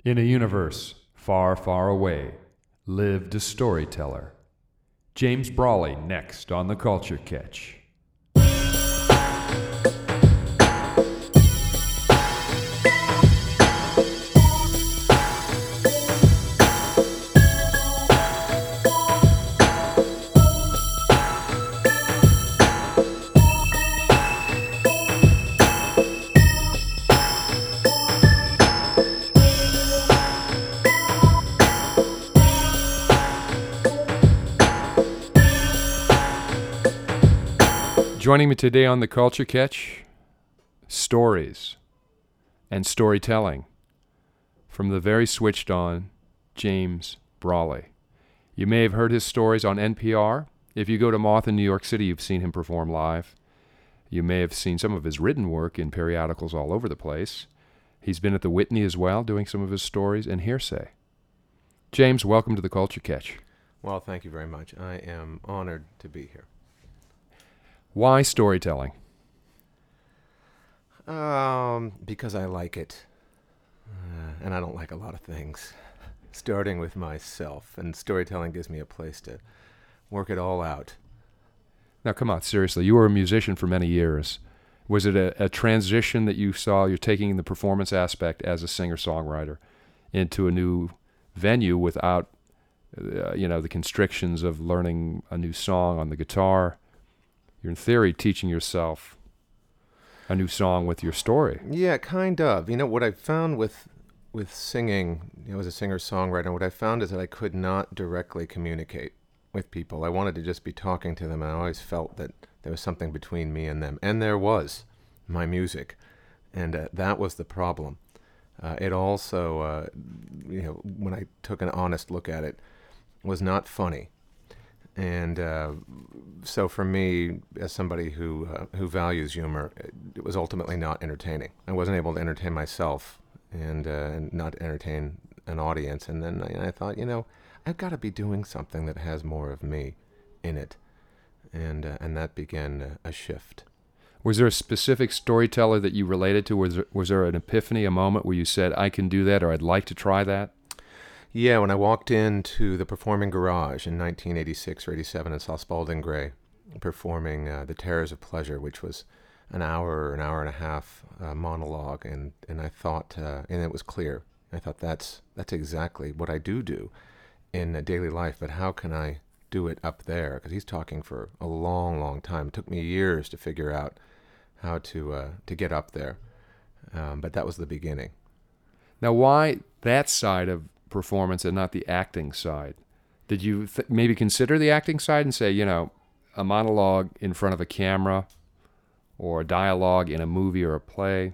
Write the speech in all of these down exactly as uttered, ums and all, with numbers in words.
In a universe far, far away, lived a storyteller. James Brawley next on The Culture Catch. Joining me today on The Culture Catch, stories and storytelling from the very switched on James Brawley. You may have heard his stories on N P R. If you go to Moth in New York City, you've seen him perform live. You may have seen some of his written work in periodicals all over the place. He's been at the Whitney as well, doing some of his stories and hearsay. James, welcome to The Culture Catch. Well, thank you very much. I am honored to be here. Why storytelling? Um, because I like it. Uh, and I don't like a lot of things. Starting with myself. And storytelling gives me a place to work it all out. Now, come on, seriously. You were a musician for many years. Was it a, a transition that you saw, you're taking the performance aspect as a singer-songwriter into a new venue without, uh, you know, the constrictions of learning a new song on the guitar? You're, in theory, teaching yourself a new song with your story. Yeah, kind of. You know, what I found with with singing, you know, as a singer-songwriter, what I found is that I could not directly communicate with people. I wanted to just be talking to them, and I always felt that there was something between me and them. And there was, my music. And uh, that was the problem. Uh, it also, uh, you know, when I took an honest look at it, was not funny. And uh, so for me, as somebody who uh, who values humor, it was ultimately not entertaining. I wasn't able to entertain myself and, uh, and not entertain an audience. And then I, I thought, you know, I've got to be doing something that has more of me in it. And uh, and that began a, a shift. Was there a specific storyteller that you related to? Was there, was there an epiphany, a moment where you said, I can do that, or I'd like to try that? Yeah, when I walked into the Performing Garage in nineteen eighty-six or eighty-seven and saw Spalding Gray performing uh, The Terrors of Pleasure, which was an hour or an hour and a half uh, monologue, and, and I thought, uh, and it was clear, I thought that's that's exactly what I do do in uh, daily life, but how can I do it up there? Because he's talking for a long, long time. It took me years to figure out how to uh, to get up there, um, but that was the beginning. Now, why that side of performance and not the acting side? Did you th- maybe consider the acting side and say, you know, a monologue in front of a camera or a dialogue in a movie or a play?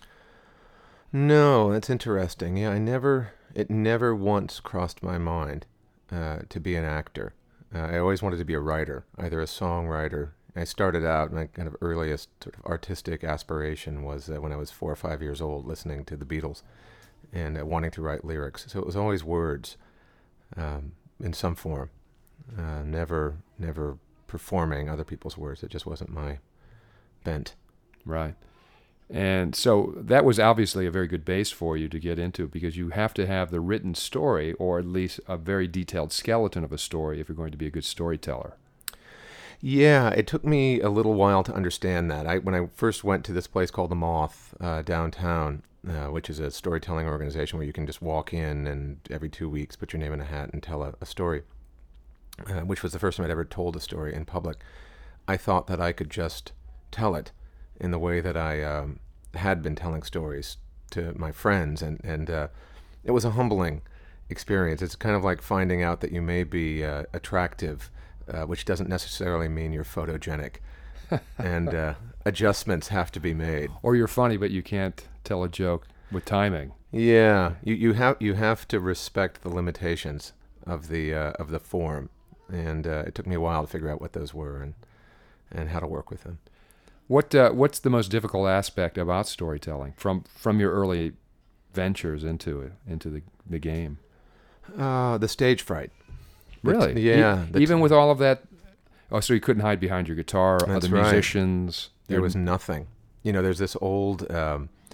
No, that's interesting. Yeah, I never, it never once crossed my mind uh, to be an actor. Uh, I always wanted to be a writer, either a songwriter. I started out, my kind of earliest sort of artistic aspiration was uh, when I was four or five years old, listening to the Beatles and uh, wanting to write lyrics. So it was always words um, in some form, uh, never never performing other people's words. It just wasn't my bent. Right. And so that was obviously a very good base for you to get into, because you have to have the written story, or at least a very detailed skeleton of a story, if you're going to be a good storyteller. Yeah, it took me a little while to understand that. I when I first went to this place called The Moth uh, downtown, Uh, which is a storytelling organization where you can just walk in and every two weeks put your name in a hat and tell a, a story, uh, which was the first time I'd ever told a story in public. I thought that I could just tell it in the way that I um, had been telling stories to my friends, and, and uh, it was a humbling experience. It's kind of like finding out that you may be uh, attractive, uh, which doesn't necessarily mean you're photogenic, and uh, adjustments have to be made. Or you're funny, but you can't tell a joke with timing. Yeah, you you have you have to respect the limitations of the uh, of the form, and uh, it took me a while to figure out what those were and and how to work with them. What uh, what's the most difficult aspect about storytelling from from your early ventures into it, into the the game? Uh, the stage fright. Really? The, yeah. E- even t- with all of that. Oh, so you couldn't hide behind your guitar, That's other right. musicians. There was nothing. You know, there's this old um,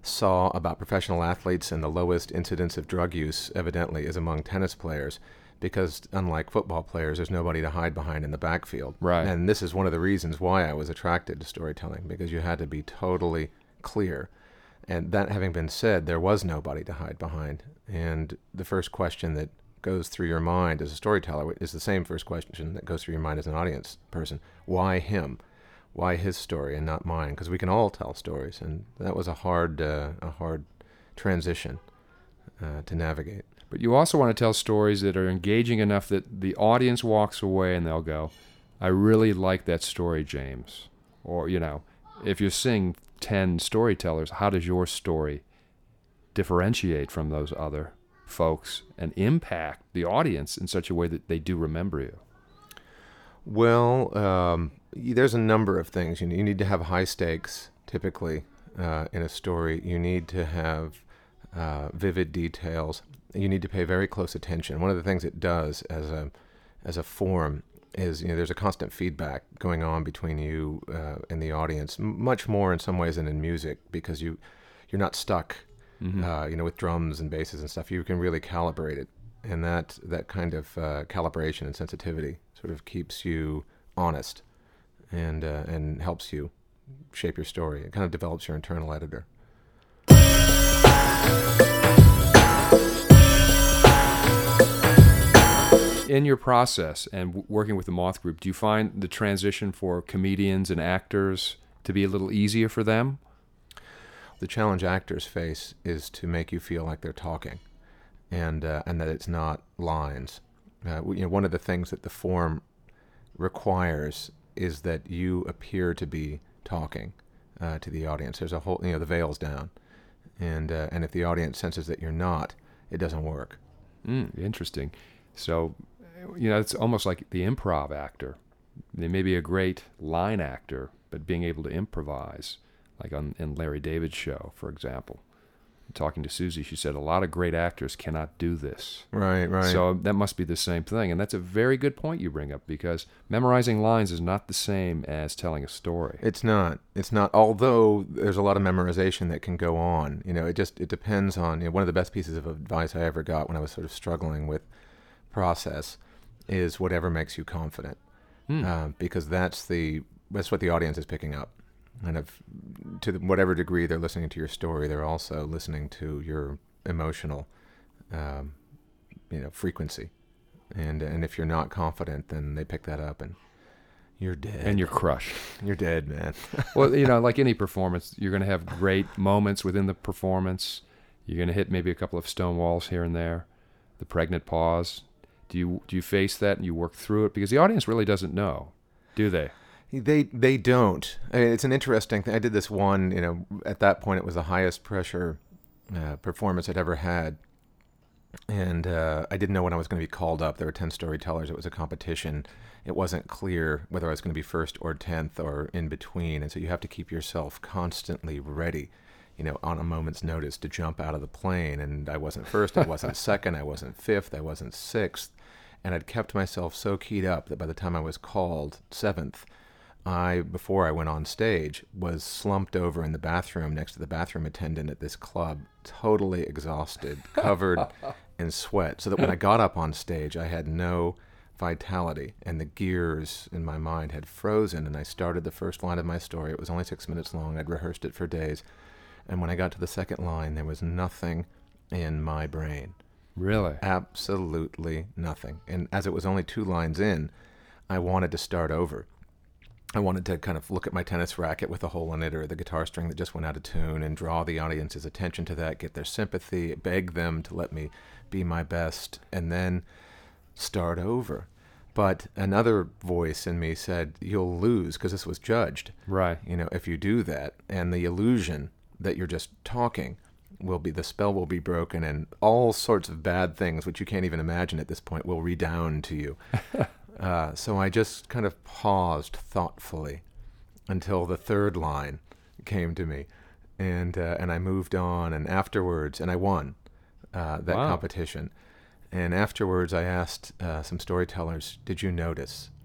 saw about professional athletes, and the lowest incidence of drug use, evidently, is among tennis players, because unlike football players, there's nobody to hide behind in the backfield. Right. And this is one of the reasons why I was attracted to storytelling, because you had to be totally clear. And that having been said, there was nobody to hide behind. And the first question that goes through your mind as a storyteller is the same first question that goes through your mind as an audience person. Why him? Why his story and not mine? Because we can all tell stories, and that was a hard, uh, a hard transition uh, to navigate. But you also want to tell stories that are engaging enough that the audience walks away and they'll go, I really like that story, James. Or, you know, if you're seeing ten storytellers, how does your story differentiate from those other folks and impact the audience in such a way that they do remember you? Well, um, there's a number of things. You need, you need to have high stakes, typically, uh, in a story. You need to have uh, vivid details. You need to pay very close attention. One of the things it does as a as a form is, you know, there's a constant feedback going on between you uh, and the audience, m- much more in some ways than in music, because you you're not stuck, mm-hmm. uh, you know, with drums and basses and stuff. You can really calibrate it, and that that kind of uh, calibration and sensitivity sort of keeps you honest and uh, and helps you shape your story. It kind of develops your internal editor. In your process and w- working with the Moth Group, do you find the transition for comedians and actors to be a little easier for them? The challenge actors face is to make you feel like they're talking, and uh, and that it's not lines. Uh, you know, one of the things that the form requires is that you appear to be talking uh, to the audience. There's a whole, you know, the veil's down, and uh, and if the audience senses that you're not, it doesn't work. Mm, interesting. So, you know, it's almost like the improv actor. They may be a great line actor, but being able to improvise, like on in Larry David's show, for example. Talking to Susie, she said a lot of great actors cannot do this. Right, right. So that must be the same thing. And that's a very good point you bring up, because memorizing lines is not the same as telling a story. It's not. It's not. Although there's a lot of memorization that can go on. You know, it just it depends on, you know, one of the best pieces of advice I ever got when I was sort of struggling with process is whatever makes you confident, mm. uh, because that's the that's what the audience is picking up. And if, to the, whatever degree they're listening to your story, they're also listening to your emotional, um, you know, frequency. And and if you're not confident, then they pick that up, and you're dead. And you're crushed. You're dead, man. Well, you know, like any performance, you're going to have great moments within the performance. You're going to hit maybe a couple of stone walls here and there. The pregnant pause. Do you do you face that and you work through it? Because the audience really doesn't know, do they? They they don't. I mean, it's an interesting thing. I did this one, you know, at that point it was the highest pressure uh, performance I'd ever had. And uh, I didn't know when I was going to be called up. There were ten storytellers. It was a competition. It wasn't clear whether I was going to be first or tenth or in between. And so you have to keep yourself constantly ready, you know, on a moment's notice to jump out of the plane. And I wasn't first, I wasn't second, I wasn't fifth, I wasn't sixth. And I'd kept myself so keyed up that by the time I was called seventh, I, before I went on stage, was slumped over in the bathroom next to the bathroom attendant at this club, totally exhausted, covered in sweat, so that when I got up on stage, I had no vitality, and the gears in my mind had frozen, and I started the first line of my story. It was only six minutes long. I'd rehearsed it for days, and when I got to the second line, there was nothing in my brain. Really? Absolutely nothing. And as it was only two lines in, I wanted to start over. I wanted to kind of look at my tennis racket with a hole in it, or the guitar string that just went out of tune, and draw the audience's attention to that, get their sympathy, beg them to let me be my best, and then start over. But another voice in me said, you'll lose, because this was judged. Right. You know, if you do that, and the illusion that you're just talking will be, the spell will be broken, and all sorts of bad things, which you can't even imagine at this point, will redound to you. Uh, so I just kind of paused thoughtfully until the third line came to me, and uh, and I moved on, and afterwards, and I won uh, that wow. competition. And afterwards, I asked uh, some storytellers, did you notice?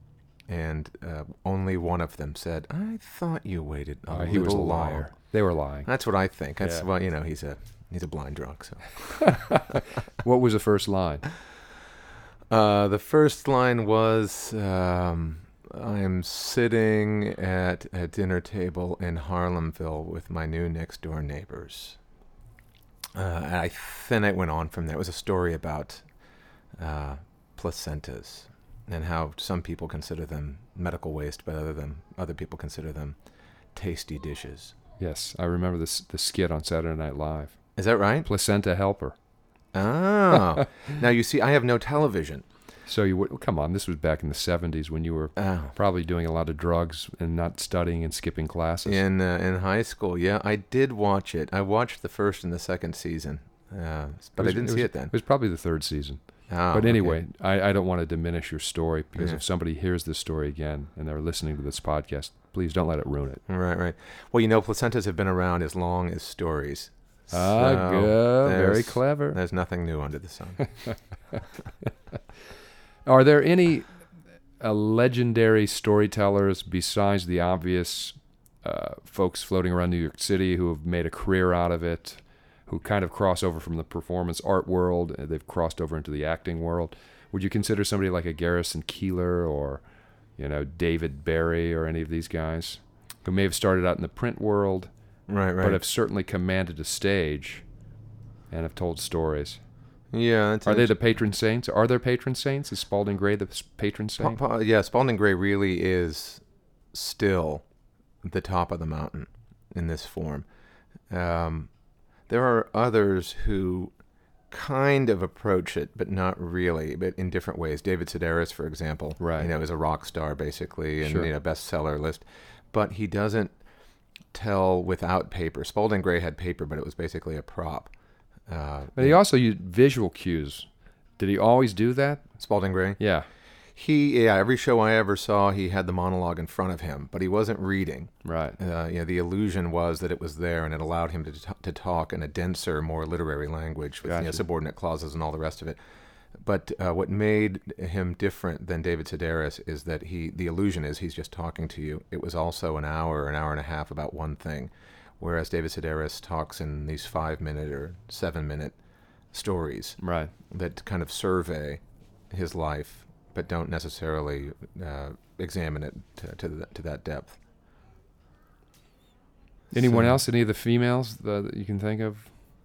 and uh, only one of them said, "I thought you waited a Uh, little he was a long." liar. They were lying. That's what I think. That's Yeah. well, you know, he's a he's a blind drunk. So What was the first line? uh, the first line was, um, "I'm sitting at a dinner table in Harlemville with my new next door neighbors." Uh, and I then it went on from there. It was a story about uh, placentas and how some people consider them medical waste, but other them other people consider them tasty dishes. Yes, I remember this the skit on Saturday Night Live. Is that right? Placenta helper. Oh, now you see, I have no television. So you would come on. This was back in the seventies when you were Oh. probably doing a lot of drugs and not studying and skipping classes. In uh, in high school, yeah, I did watch it. I watched the first and the second season, uh, but It was- I didn't it see was- it then. It was probably the third season. Oh, but okay. anyway, I, I don't want to diminish your story because Yeah. if somebody hears this story again and they're listening to this podcast, please don't let it ruin it. Right, right. Well, you know, placentas have been around as long as stories. Ah, So good. Very there's- clever. There's nothing new under the sun. Are there any uh, legendary storytellers besides the obvious uh, folks floating around New York City who have made a career out of it, who kind of cross over from the performance art world? uh, They've crossed over into the acting world. Would you consider somebody like a Garrison Keillor or, you know, David Barry or any of these guys who may have started out in the print world, Right, right. but have certainly commanded a stage and have told stories? yeah, it's Are they the patron saints? Are there patron saints? Is Spalding Gray the s- patron Pa- saint? pa- yeah, Spalding Gray really is still the top of the mountain in this form. Um, there are others who kind of approach it, but not really, but in different ways. David Sedaris, for example, Right. you know, is a rock star basically, and Sure. you know, bestseller list, but he doesn't tell without paper. Spalding Gray had paper, but it was basically a prop. Uh, But he also used visual cues. Did he always do that? Spalding Gray. Yeah, He, yeah, every show I ever saw, he had the monologue in front of him, but he wasn't reading. right. Uh, you know, the illusion was that it was there, and it allowed him to t- to talk in a denser, more literary language with you know, Gotcha. subordinate clauses and all the rest of it. But uh, what made him different than David Sedaris is that he, the illusion is he's just talking to you. It was also an hour, an hour and a half about one thing, whereas David Sedaris talks in these five-minute or seven-minute stories Right. that kind of survey his life, but don't necessarily uh, examine it to to, the, to that depth. Anyone So, else? Any of the females that that you can think of?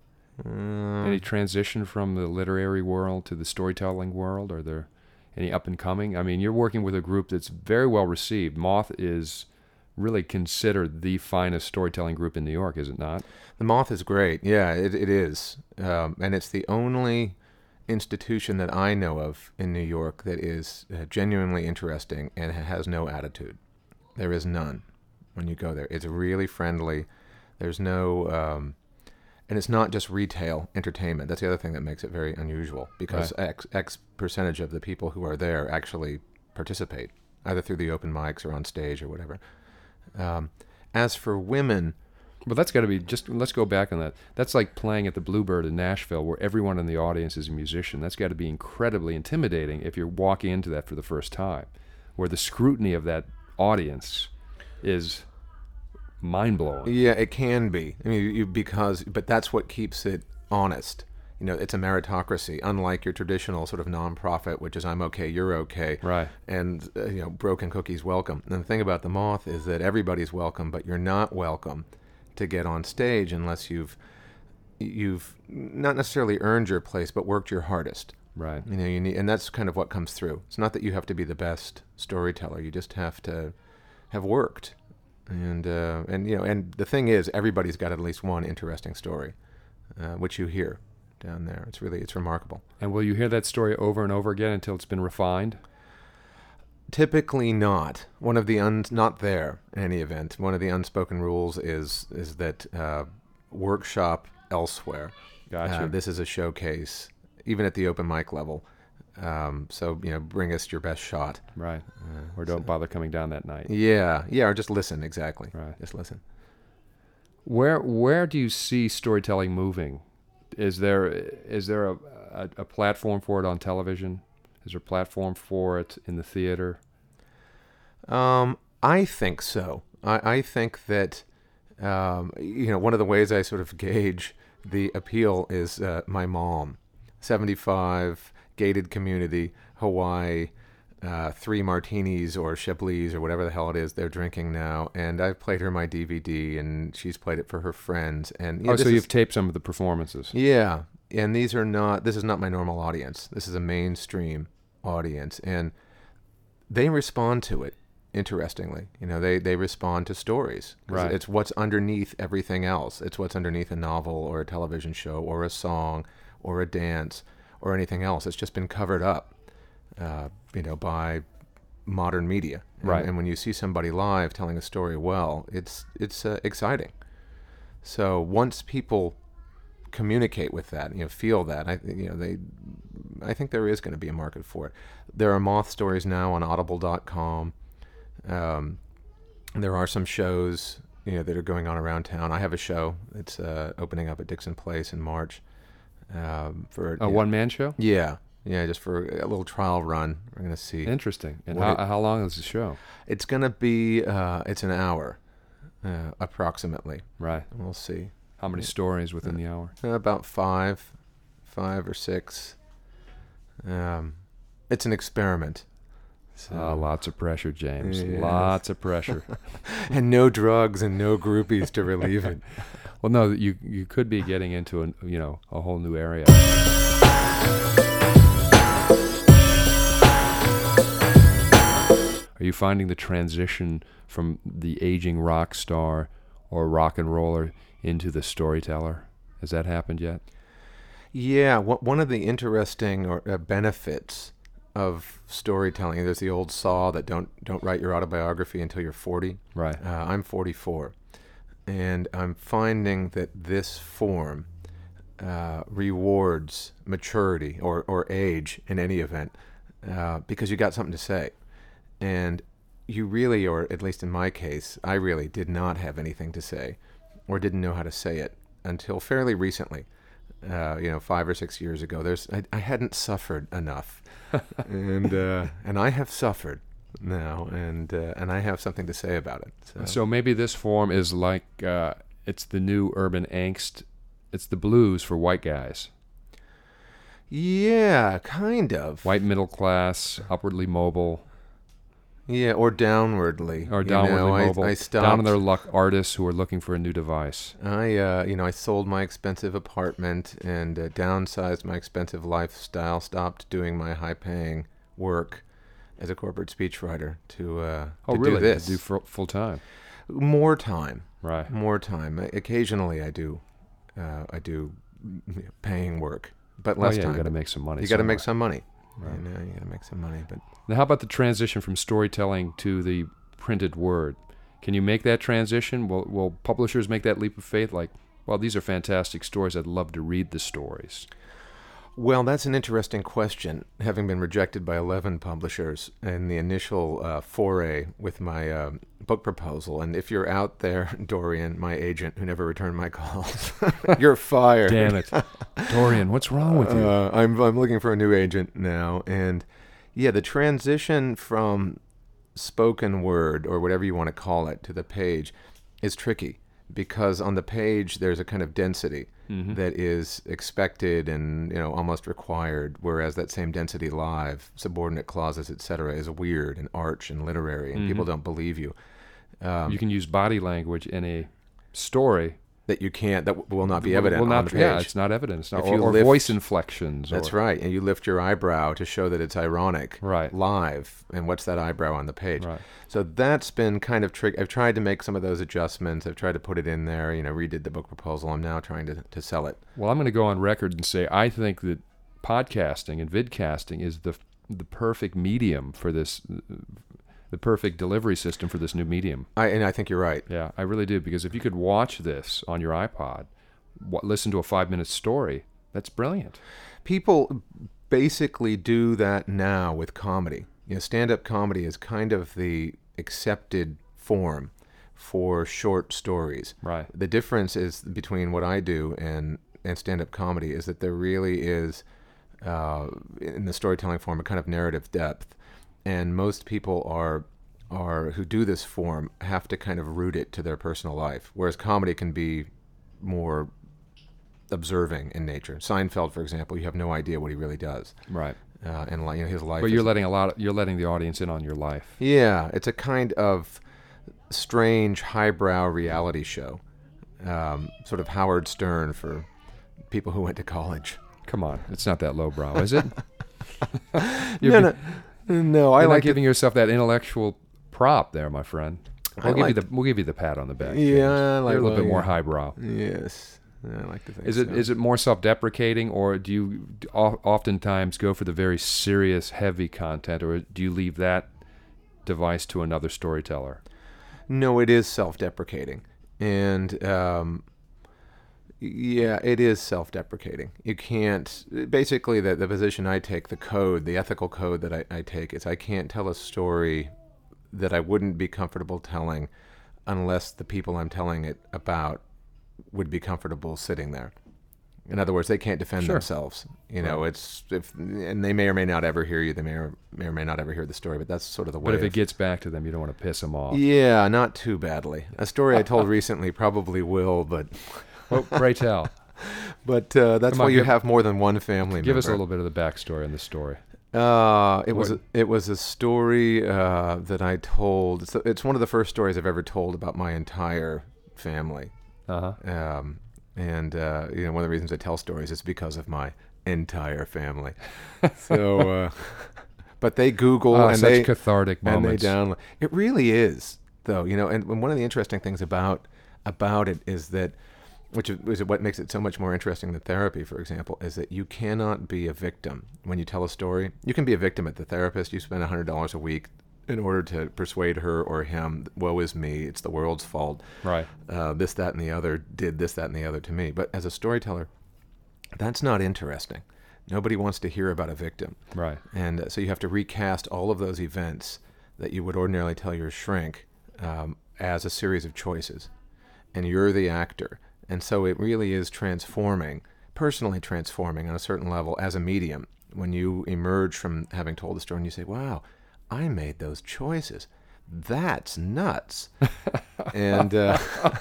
um, Any transition from the literary world to the storytelling world? Are there any up and coming? I mean, you're working with a group that's very well received. Moth is really considered the finest storytelling group in New York, is it not? The Moth is great. Yeah, it, it is. Um, and it's the only institution that I know of in New York that is uh, genuinely interesting and ha- has no attitude. There is none when you go there. It's really friendly. There's no... Um, and it's not just retail entertainment. That's the other thing that makes it very unusual, because X, X percentage of the people who are there actually participate, either through the open mics or on stage or whatever. Um, as for women... But that's got to be just, let's go back on that. That's like playing at the Bluebird in Nashville where everyone in the audience is a musician. That's got to be incredibly intimidating if you're walking into that for the first time, where the scrutiny of that audience is mind-blowing. Yeah, it can be. I mean, you, you, because, but that's what keeps it honest. You know, it's a meritocracy, unlike your traditional sort of nonprofit, which is I'm okay, you're okay, Right. and uh, you know, broken cookies welcome. And the thing about the Moth is that everybody's welcome, but you're not welcome to get on stage unless you've you've not necessarily earned your place, but worked your hardest. Right. You know, you need, and that's kind of what comes through. It's not that you have to be the best storyteller; you just have to have worked. And uh, and you know, and the thing is, everybody's got at least one interesting story, uh, which you hear down there. It's really it's remarkable. And will you hear that story over and over again until it's been refined? Typically not. One of the un not there in any event. One of the unspoken rules is is that uh, workshop elsewhere. Gotcha. Uh, this is a showcase, even at the open mic level. Um, so you know, bring us your best shot. Right. Uh, Or don't bother coming down that night. Yeah, yeah, or just listen. Exactly. Right. Just listen. Where where do you see storytelling moving? Is there is there a, a, a platform for it on television? Is there a platform for it in the theater? Um, I think so. I, I think that, um, you know, one of the ways I sort of gauge the appeal is uh, my mom, seventy-five, gated community, Hawaii, uh, three martinis or Chablis or whatever the hell it is they're drinking now. And I've played her my D V D, and she's played it for her friends. And you know, Oh, so this you've is- taped some of the performances. yeah, and these are not. This is not my normal audience. This is a mainstream audience, and they respond to it. Interestingly, you know, they they respond to stories. 'Cause Right. It's what's underneath everything else. It's what's underneath a novel or a television show or a song or a dance or anything else. It's just been covered up, uh, you know, by modern media. And, Right. And when you see somebody live telling a story well, it's it's uh, exciting. So once people communicate with that, you know, feel that, I you know they, I think there is going to be a market for it. There are moth stories now on audible dot com. Um, there are some shows, you know, that are going on around town. I have a show. It's uh, opening up at Dixon Place in March. Um, for A you know- one-man show? yeah, yeah, just for a little trial run. We're going to see. Interesting. And What how, it- how long is the show? It's going to be. Uh, it's an hour, uh, approximately. Right. We'll see. How many stories within the hour? Uh, about five, five or six. Um, it's an experiment. So, Ah, lots of pressure, James. Yes. Lots of pressure. and no drugs and no groupies to relieve it. Well, no, you you could be getting into a you know a whole new area. Are you finding the transition from the aging rock star or rock and roller into the storyteller? Has that happened yet? Yeah, wha- one of the interesting or uh, benefits of storytelling. There's the old saw that don't don't write your autobiography until you're forty. Right. Uh, I'm forty-four, and I'm finding that this form uh, rewards maturity or or age in any event, uh, because you got something to say, and you really, or at least in my case, I really did not have anything to say, or didn't know how to say it until fairly recently. Uh, you know, five or six years ago. There's I, I hadn't suffered enough, and uh, and I have suffered now, and uh, and I have something to say about it. So, So maybe this form is like uh, it's the new urban angst. It's the blues for white guys. yeah, kind of. White middle class, upwardly mobile, Yeah, or downwardly. or you downwardly know, I- mobile. I, stopped. Down on their luck artists who are looking for a new device. I, uh, you know, I sold my expensive apartment and uh, downsized my expensive lifestyle. Stopped doing my high-paying work as a corporate speechwriter to uh, Oh, to really? do this. To do fu- full time. More time. Right. More time. I- Occasionally, I do, uh, I do mm, paying work, but Oh, less yeah, time. you got to make some money. You got to make somewhere. some money. Right. You know, you got to make some money. But Now, how about the transition from storytelling to the printed word? Can you make that transition? Will, will publishers make that leap of faith? Like, well, these are fantastic stories. I'd love to read the stories. well, that's an interesting question. Having been rejected by eleven publishers in the initial uh, foray with my um, book proposal, and if you're out there, Dorian, my agent, who never returned my calls, you're fired. Damn it. Dorian, what's wrong with you? Uh, I'm I'm looking for a new agent now, and yeah, the transition from spoken word or whatever you want to call it to the page is tricky because on the page there's a kind of density Mm-hmm. that is expected and you know almost required, whereas that same density live, subordinate clauses, et cetera, is weird and arch and literary, and people Mhm. don't believe you. Um, You can use body language in a story. that you can't, that w- will not be Will- evident will not, on the page. Yeah, it's not evident. It's not, If or you or lift- voice inflections. That's or, right, and you lift your eyebrow to show that it's ironic. Right. Live, and what's that eyebrow on the page? Right. So that's been kind of tricky. I've tried to make some of those adjustments. I've tried to put it in there. You know, redid the book proposal. I'm now trying to to sell it. Well, I'm going to go on record and say I think that podcasting and vidcasting is the the perfect medium for this, the perfect delivery system for this new medium. I and I think you're right. Yeah, I really do, because if you could watch this on your iPod, wa listen to a five-minute story, that's brilliant. People basically do that now with comedy. You know, stand-up comedy is kind of the accepted form for short stories. Right. The difference is between what I do and and stand-up comedy is that there really is, uh, in the storytelling form, a kind of narrative depth, and most people are are who do this form have to kind of root it to their personal life, whereas comedy can be more observing in nature. Seinfeld, for example, you have no idea what he really does, Right. uh, and like, you know, his life. But you're is, letting a lot. Of, you're letting the audience in on your life. yeah, it's a kind of strange highbrow reality show, um, sort of Howard Stern for people who went to college. Come on, it's not that lowbrow, is it? no, be, no, no. I you're like not giving to, yourself that intellectual prop there, my friend. We'll I give like you the we'll give you the pat on the back. Yeah, James. I like- You're a little well, bit more yeah. highbrow. yes, I like to think. Is it so. is it more self-deprecating, or do you o- oftentimes go for the very serious, heavy content, or do you leave that device to another storyteller? No, it is self-deprecating, and um, yeah, it is self-deprecating. You can't. Basically, the the position I take, the code, the ethical code that I, I take, is I can't tell a story that I wouldn't be comfortable telling, unless the people I'm telling it about would be comfortable sitting there. In other words, they can't defend Sure. themselves. You know, Right. it's if and they may or may not ever hear you. They may or may or may not ever hear the story. But that's sort of the way. But if of- it gets back to them, you don't want to piss them off. yeah, not too badly. A story I told recently probably will, but Well, pray tell. but uh, that's Come why on, you give- have more than one family Give member. us a little bit of the backstory on the story. Uh, it was What- a, it was a story uh, that I told. It's, it's one of the first stories I've ever told about my entire family. Uh huh. Um, and uh, you know, one of the reasons I tell stories is because of my entire family. So, uh, but they Google Oh, and such they cathartic and they moments. download. It really is, though. You know, and, and one of the interesting things about about it is that, which is is what makes it so much more interesting than therapy, for example, is that you cannot be a victim when you tell a story. You can be a victim at the therapist. You spend one hundred dollars a week in order to persuade her or him, woe is me, it's the world's fault. Right. Uh, this, that, and the other did this, that, and the other to me. But as a storyteller, that's not interesting. Nobody wants to hear about a victim. Right. And uh, so you have to recast all of those events that you would ordinarily tell your shrink um, as a series of choices. And you're the actor. And so it really is transforming, personally transforming on a certain level as a medium. When you emerge from having told the story and you say, wow, I made those choices. That's nuts. and uh,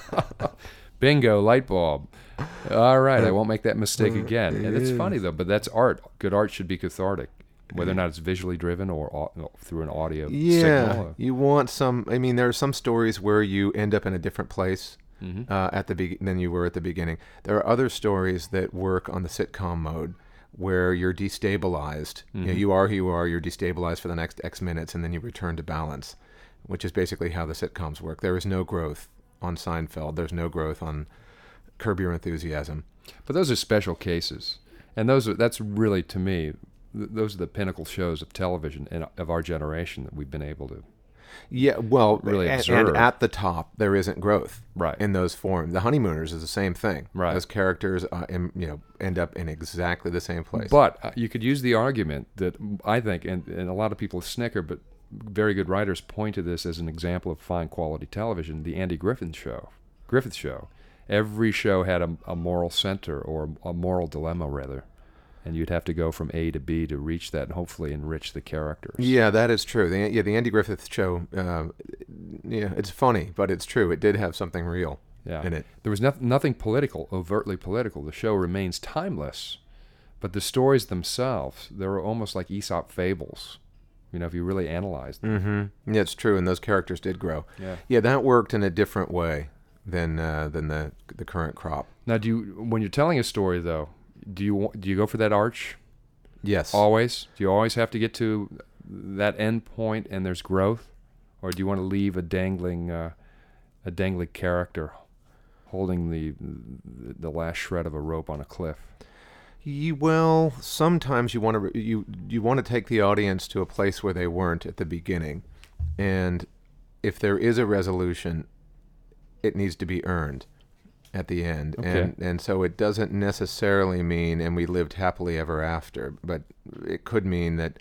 Bingo, light bulb. All right, I won't make that mistake again. And it's Yes. funny though, but that's art. Good art should be cathartic, whether or not it's visually driven or au- through an audio yeah, signal. you want some, I mean, there are some stories where you end up in a different place. Mm-hmm. Uh, at the be- than you were at the beginning. There are other stories that work on the sitcom mode where you're destabilized. You know, Mhm. you are who you are. You're destabilized for the next X minutes, and then you return to balance, which is basically how the sitcoms work. There is no growth on Seinfeld. There's no growth on Curb Your Enthusiasm. But those are special cases, and those are, that's really, to me, th- those are the pinnacle shows of television and of our generation that we've been able to. Yeah, well, Really and, observe. and at the top there isn't growth Right. in those forms. The Honeymooners is the same thing. Right. Those characters, uh, em- you know, end up in exactly the same place. But uh, you could use the argument that I think, and, and a lot of people snicker, but very good writers point to this as an example of fine quality television, the Andy Griffith Show. Griffith Show. Every show had a, a moral center, or a moral dilemma, rather. And you'd have to go from A to B to reach that and hopefully enrich the characters. Yeah, that is true. The, yeah, the Andy Griffith Show, uh, yeah, it's funny, but it's true. It did have something real Yeah. in it. There was noth- nothing political, overtly political. The show remains timeless. But the stories themselves, they were almost like Aesop fables, you know, if you really analyze them. Mm-hmm. Yeah, it's true, and those characters did grow. Yeah. Yeah, that worked in a different way than uh, than the the current crop. Now, do you, when you're telling a story, though, do you wa- do you go for that arch Yes. always? Do you always have to get to that end point and there's growth, or do you want to leave a dangling uh, a dangling character holding the the last shred of a rope on a cliff? You, well, sometimes you want to re- you you want to take the audience to a place where they weren't at the beginning, and if there is a resolution, it needs to be earned at the end. Okay. And and so it doesn't necessarily mean and we lived happily ever after, but it could mean that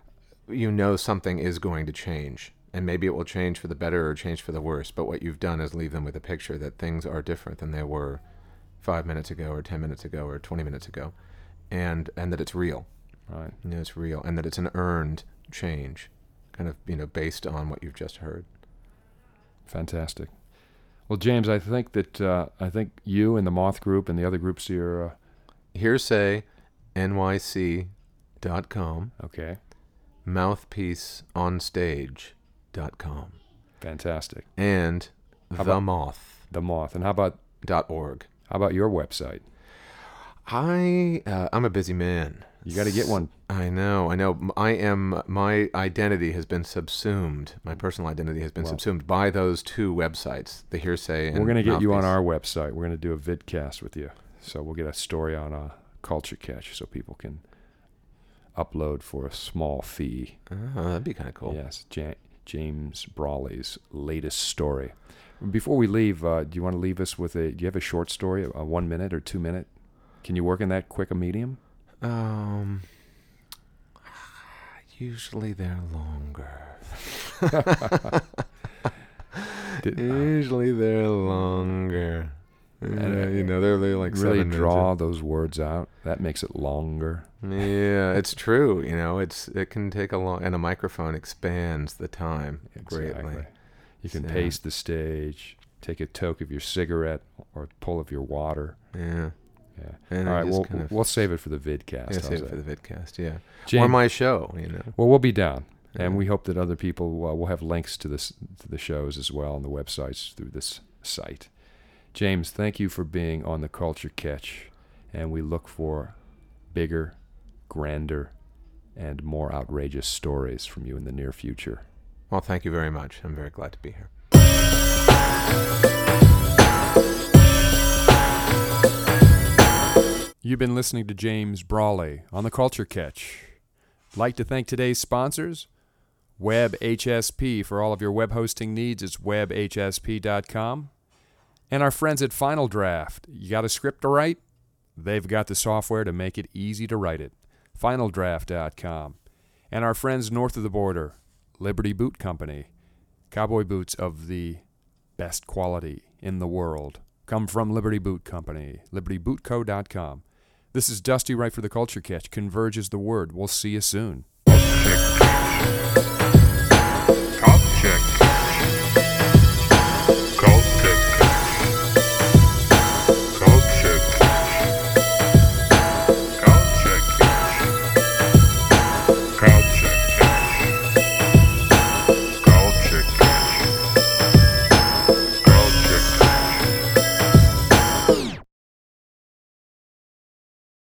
you know something is going to change, and maybe it will change for the better or change for the worse, but what you've done is leave them with a picture that things are different than they were five minutes ago or ten minutes ago or twenty minutes ago, and and that it's real. Right. You know, it's real, and that it's an earned change. kind of, you know, based on what you've just heard. Fantastic. Well, James, I think that uh, I think you and the Moth Group and the other groups here. Uh, Hearsay N Y C dot com. Okay. mouthpiece on stage dot com. Fantastic. And How the about- moth The Moth. And how about dot org. how about your website? I uh, I'm a busy man. You got to get one. I know, I know. I am. My identity has been subsumed. My personal identity has been Well- subsumed by those two websites, the Hearsay and We're going to get you on Mouthpiece. our website. We're going to do a vidcast with you. So we'll get a story on a Culture Catch so people can upload for a small fee. Oh, that'd be kind of cool. Yes, Ja- James Brawley's latest story. Before we leave, uh, do you want to leave us with a? Do you have a short story, a one minute or two minute? Can you work in that quick a medium? Um. Usually they're longer. Did- Usually they're longer. And, Uh, uh, you know, they're, they're like really seven minutes. draw those words out. That makes it longer. Yeah, it's true. You know, it's it can take a long, and a microphone expands the time greatly. You can So- pace the stage, take a toke of your cigarette or a pull of your water. Yeah. Yeah. And All I right, just we'll, kind of- we'll save it for the vidcast. Yeah, How's save it that? for the vidcast. Yeah, James- or my show. You know. Well, we'll be down, and Yeah. we hope that other people uh, will have links to this to the shows as well on the websites through this site. James, thank you for being on the Culture Catch, and we look for bigger, grander, and more outrageous stories from you in the near future. Well, thank you very much. I'm very glad to be here. You've been listening to James Brawley on the Culture Catch. I'd like to thank today's sponsors, Web H S P. For all of your web hosting needs, it's web h s p dot com. And our friends at Final Draft. You got a script to write? They've got the software to make it easy to write it. final draft dot com. And our friends north of the border, Liberty Boot Company. Cowboy boots of the best quality in the world come from Liberty Boot Company, liberty boot co dot com. This is Dusty Wright for the Culture Catch. Converge is the word. We'll see you soon.